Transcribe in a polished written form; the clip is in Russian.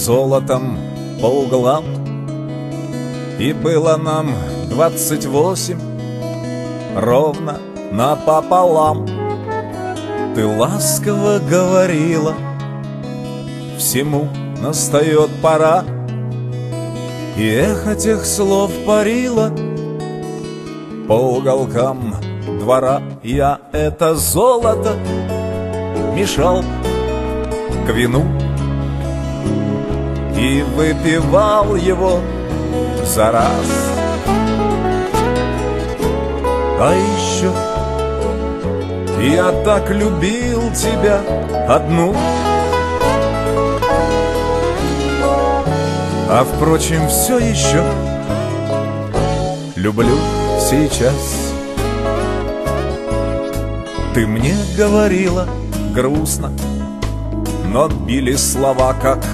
золотом по углам. И было нам 28, ровно напополам. Ты ласково говорила: всему настает пора. И эхо тех слов парило по уголкам двора. Я это золото мешал к вину и выпивал его за раз. А еще я так любил тебя одну. А впрочем, все еще люблю сейчас. Ты мне говорила грустно, но били слова, как